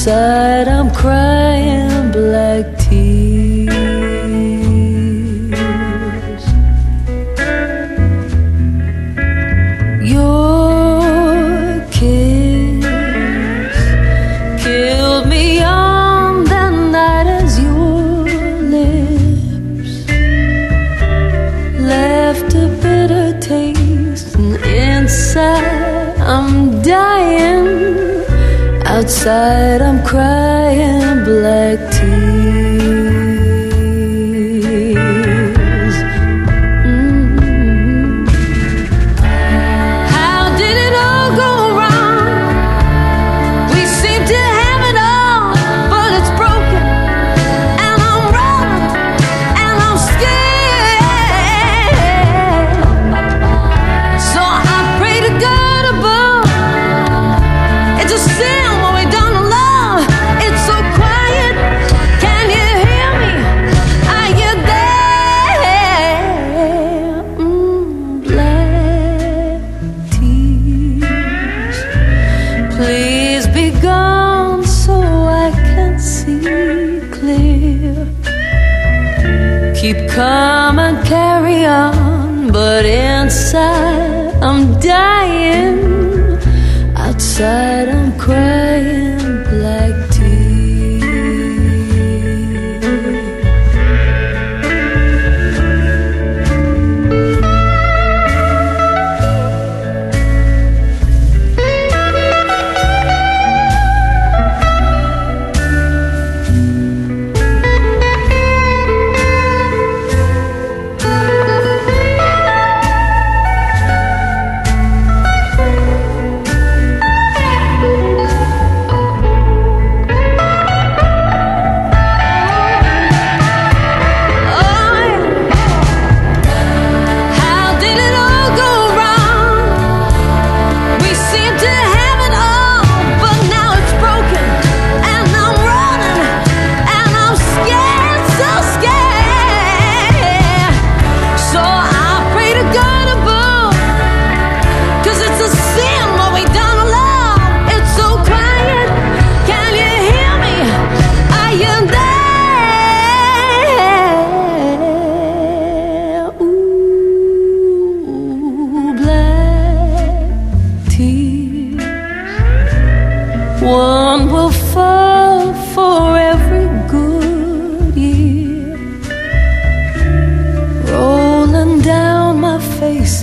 Outside I'm crying black tears. Your kiss killed me on the night as your lips left a bitter taste, and inside I'm dying. Outside I'm crying black tears. How did it all go wrong? We seem to have it all, but it's broken, and I'm wrong, and I'm scared. So I pray to God above. It's a sin. Please be gone so I can see clear. Keep calm and carry on, but inside I'm dying. Outside I'm crying black tears. One will fall for every good year, rolling down my face.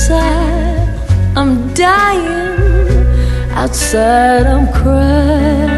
Inside I'm dying. Outside I'm crying.